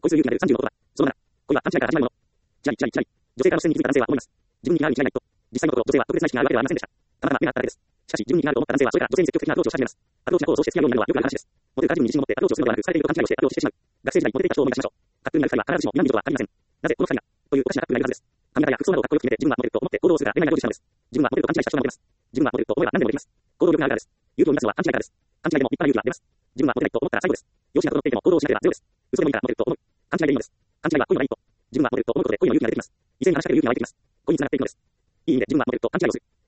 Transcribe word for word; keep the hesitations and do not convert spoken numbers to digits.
恋する勇気なるさんじゅうの言葉。そのなな、恋は勘違いから始まるもの。ちなみに、ちなみに、ちなみに、女性からの視線に気づいた男性は思います。自分に気があるに気がないと。実際のところ、女性は特別な意識があるわけではありませんでした。たまたま目が合っただけです。しかし、自分に気があると思った男性は、それから女性に積極的なアプローチをし始めます。アプローチな行動をして付き合うようになるのはよくある話です。モテるから自分に自信を持ってアプローチをするのではなく、されていると勘違いをしてアプローチしてしまう。学生時代にモテていた人を思い出しましょう。格好になる二人は必ずしも今の人とは限りません。なぜこの二人が、というおかしな格好になるはずです。髪型や服装などをかっこよく決めて、自分はモテると思って行動をするが、恋愛が成就したのです。自分はモテると勘違いした人がモテます。自分はモテると思えば何でもできます。行動力があるからです。勇気を生み出すのは勘違いからです。勘違いでも立派な勇気が出ます。自分はモテないと思ったら最後です。容姿が整っていても行動をしなければゼロです。嘘でもいいからモテると思う。勘違いでいいのです。勘違いは恋の第一歩。自分はモテると思うことで恋の勇気が出てきます。異性に話しかける勇気が湧いてきます。恋に繋がっていくのです。いい意味で自分はモテると勘違いをする。